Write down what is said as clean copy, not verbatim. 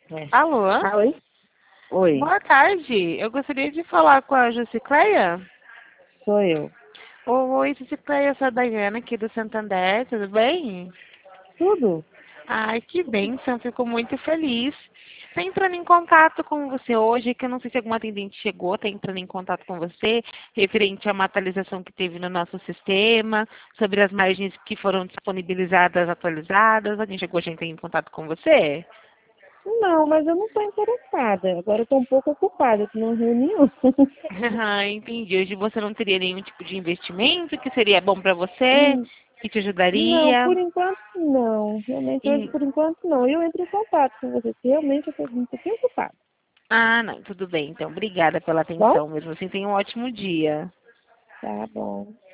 É. Alô? Ah, oi? Oi, Boa tarde. Eu gostaria de falar com a Jusicleia. sou eu. Oi, Jusicleia, eu sou a Daiane aqui do Santander, tudo bem? Tudo? Ai, que bênção, fico muito feliz. Estou entrando em contato com você hoje, que eu não sei se algum atendente chegou, está entrando em contato com você, referente a uma atualização que teve no nosso sistema, sobre as margens que foram disponibilizadas, atualizadas. Alguém chegou a entrar em contato com você? Não, mas eu não estou interessada. Agora eu estou um pouco ocupada, estou numa reunião. Ah, entendi. Hoje você não teria nenhum tipo de investimento que seria bom para você, Hum, que te Não, ajudaria. por enquanto não. Realmente hoje E- por enquanto não. Eu entro em contato com você, porque realmente eu estou um pouquinho ocupada. Ah, não, tudo bem. Então, obrigada pela Bom? atenção mesmo assim. Tenha um ótimo dia. Tá bom.